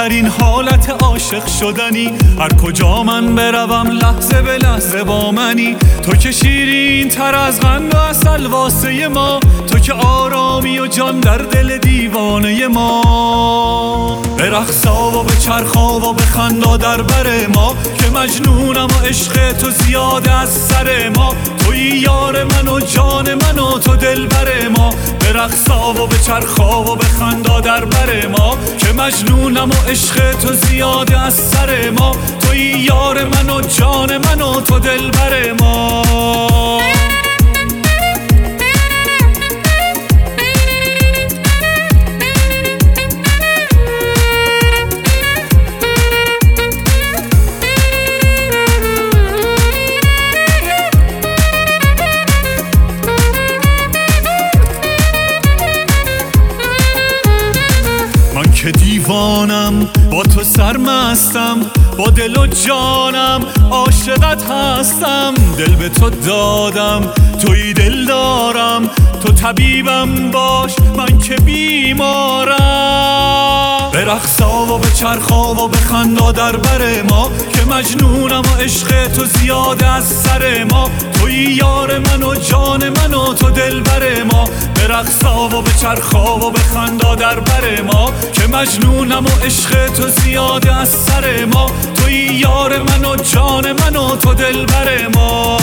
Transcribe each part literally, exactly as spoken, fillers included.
ترین حالت عاشق شدنی. هر کجا من بروم لحظه به لحظه با منی. تو که شیرین تر از قند و عسل واسه ما، تو که آرامی و جان در دل دیوانه ما. به رقصا و به چرخا و به خندا در بر ما، که مجنونم و عشق تو زیاده از سر ما. توی یار من و جان من و تو دلبر ما. به رقصا و به چرخا و به خندا در بر ما، که مجنونم و عشق تو زیاده از سر ما. توی یار من و جان من و تو دلبر ما. که دیوانم با تو سرمستم، با دل و جانم عاشقت هستم. دل به تو دادم توی دل دارم، تو طبیبم باش من که بیمارم. به رقصا و به چرخا و به خندا در بر ما، که مجنونم و عشق تو زیاده از سر ما. توی یار من و جان من و تو دلبر ما. به رقصا و به چرخا و به خندا در بر ما، که مجنونم و عشق تو زیاده از سر ما. توی یار من و جان من و تو دلبر ما.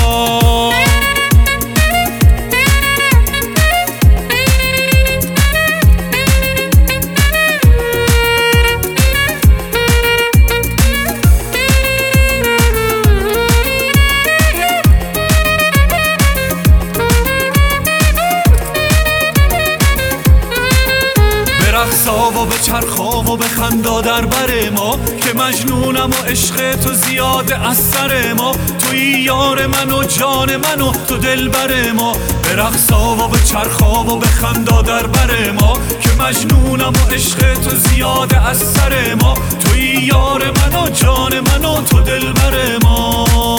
رقصا و به چرخا و به خندا در بر ما، که مجنونم و عشق تو زیاده از سر ما. توی یار من و جان من و تو دلبر ما. به رقصا و به چرخا و به خندا در بر ما، که مجنونم و عشق تو زیاده از سر ما. توی یار من و جان من و تو دلبر ما.